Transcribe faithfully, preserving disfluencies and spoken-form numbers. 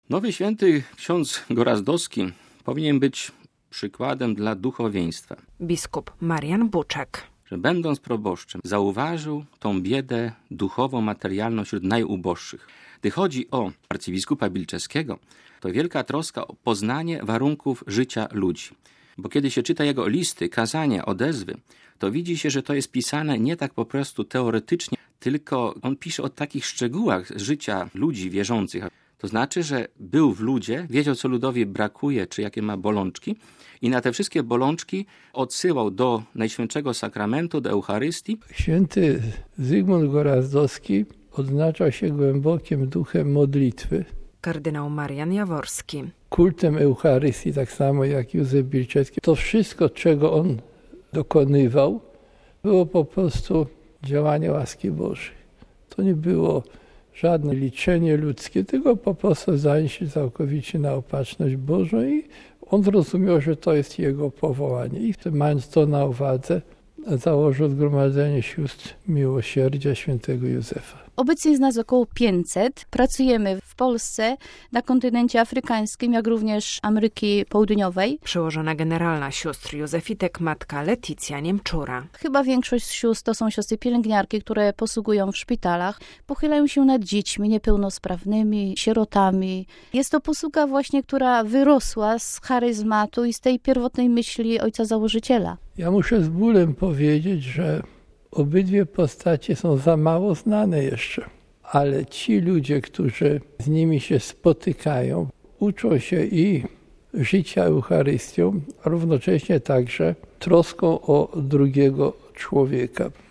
Nowy święty ksiądz Gorazdowski powinien być przykładem dla duchowieństwa. Biskup Marian Buczek. Że będąc proboszczem zauważył tą biedę duchową, materialną wśród najuboższych. Gdy chodzi o arcybiskupa Bilczewskiego, to wielka troska o poznanie warunków życia ludzi. Bo kiedy się czyta jego listy, kazania, odezwy, to widzi się, że to jest pisane nie tak po prostu teoretycznie, tylko on pisze o takich szczegółach życia ludzi wierzących. To znaczy, że był w ludzie, wiedział, co ludowi brakuje, czy jakie ma bolączki i na te wszystkie bolączki odsyłał do Najświętszego Sakramentu, do Eucharystii. Święty Zygmunt Gorazdowski odznaczał się głębokim duchem modlitwy. Kardynał Marian Jaworski. Kultem Eucharystii, tak samo jak Józef Bilczewski. To wszystko, czego on dokonywał, było po prostu działanie łaski Bożej. To nie było żadne liczenie ludzkie, tylko po prostu zdanie się całkowicie na opatrzność Bożą i on zrozumiał, że to jest jego powołanie. I mając to na uwadze, założył Zgromadzenie Sióstr Miłosierdzia Świętego Józefa. Obecnie jest nas około pięćset. Pracujemy w Polsce, na kontynencie afrykańskim, jak również Ameryki Południowej. Przełożona generalna sióstr Józefitek matka Leticja Niemczura. Chyba większość sióstr to są siostry pielęgniarki, które posługują w szpitalach. Pochylają się nad dziećmi niepełnosprawnymi, sierotami. Jest to posługa właśnie, która wyrosła z charyzmatu i z tej pierwotnej myśli ojca założyciela. Ja muszę z bólem powiedzieć, że obydwie postacie są za mało znane jeszcze, ale ci ludzie, którzy z nimi się spotykają, uczą się i życia Eucharystią, a równocześnie także troską o drugiego człowieka.